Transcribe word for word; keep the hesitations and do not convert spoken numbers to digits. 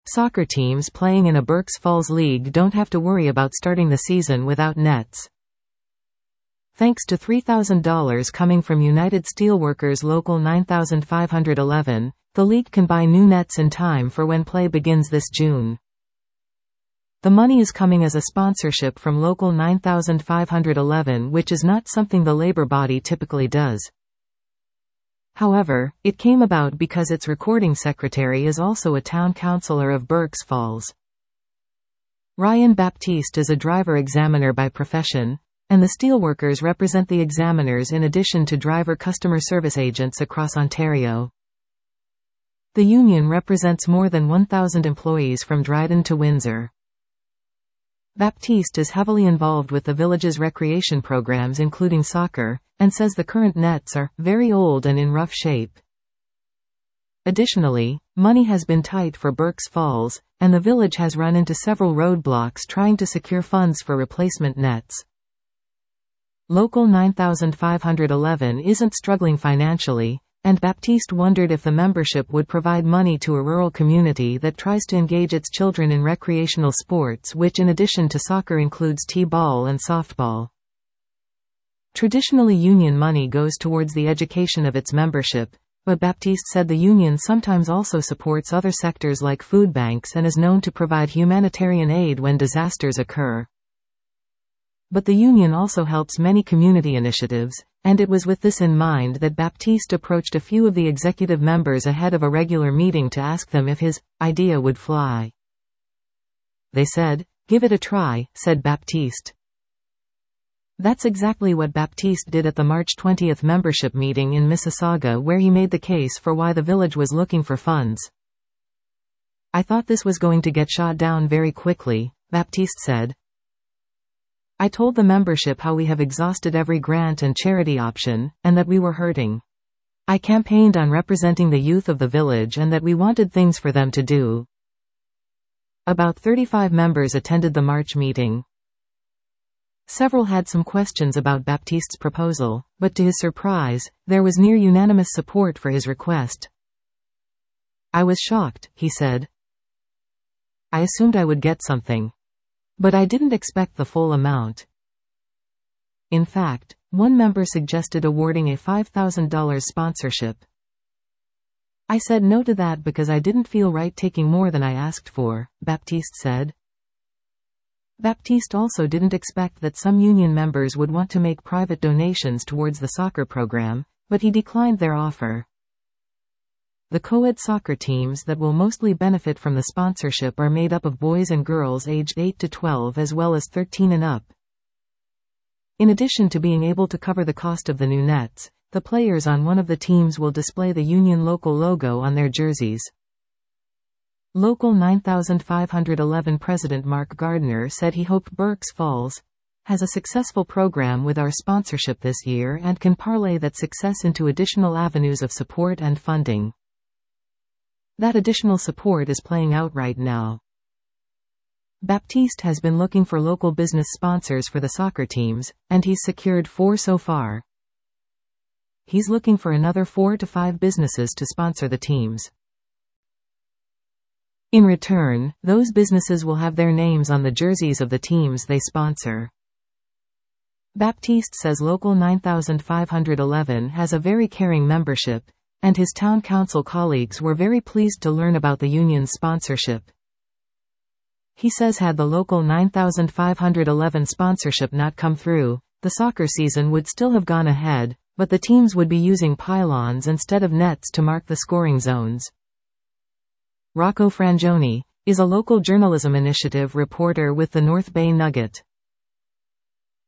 Soccer teams playing in a Berks Falls league don't have to worry about starting the season without nets. Thanks to three thousand dollars coming from United Steelworkers Local nine thousand five hundred eleven, the league can buy new nets in time for when play begins this June. The money is coming as a sponsorship from Local nine thousand five hundred eleven, which is not something the labor body typically does. However, it came about because its recording secretary is also a town councillor of Berks Falls. Ryan Baptiste is a driver examiner by profession, and the steelworkers represent the examiners in addition to driver customer service agents across Ontario. The union represents more than one thousand employees from Dryden to Windsor. Baptiste is heavily involved with the village's recreation programs including soccer, and says the current nets are very old and in rough shape. Additionally, money has been tight for Berks Falls, and the village has run into several roadblocks trying to secure funds for replacement nets. Local nine thousand five hundred eleven isn't struggling financially, and Baptiste wondered if the membership would provide money to a rural community that tries to engage its children in recreational sports, which in addition to soccer includes t-ball and softball. Traditionally, union money goes towards the education of its membership, but Baptiste said the union sometimes also supports other sectors like food banks and is known to provide humanitarian aid when disasters occur. But the union also helps many community initiatives, and it was with this in mind that Baptiste approached a few of the executive members ahead of a regular meeting to ask them if his idea would fly. They said, "Give it a try," said Baptiste. That's exactly what Baptiste did at the March twentieth membership meeting in Mississauga, where he made the case for why the village was looking for funds. "I thought this was going to get shot down very quickly," Baptiste said. "I told the membership how we have exhausted every grant and charity option, and that we were hurting. I campaigned on representing the youth of the village and that we wanted things for them to do." About thirty-five members attended the March meeting. Several had some questions about Baptiste's proposal, but to his surprise, there was near unanimous support for his request. "I was shocked," he said. "I assumed I would get something. But I didn't expect the full amount." In fact, one member suggested awarding a five thousand dollars sponsorship. "I said no to that because I didn't feel right taking more than I asked for," Baptiste said. Baptiste also didn't expect that some union members would want to make private donations towards the soccer program, but he declined their offer. The co-ed soccer teams that will mostly benefit from the sponsorship are made up of boys and girls aged eight to twelve as well as thirteen and up. In addition to being able to cover the cost of the new nets, the players on one of the teams will display the Union Local logo on their jerseys. Local nine thousand five hundred eleven President Mark Gardner said he hoped Berks Falls has a successful program with our sponsorship this year and can parlay that success into additional avenues of support and funding. That additional support is playing out right now. Baptiste has been looking for local business sponsors for the soccer teams, and he's secured four so far. He's looking for another four to five businesses to sponsor the teams. In return, those businesses will have their names on the jerseys of the teams they sponsor. Baptiste says Local nine thousand five hundred eleven has a very caring membership, and his town council colleagues were very pleased to learn about the union's sponsorship. He says had the Local nine thousand five hundred eleven sponsorship not come through, the soccer season would still have gone ahead, but the teams would be using pylons instead of nets to mark the scoring zones. Rocco Frangioni is a local journalism initiative reporter with the North Bay Nugget.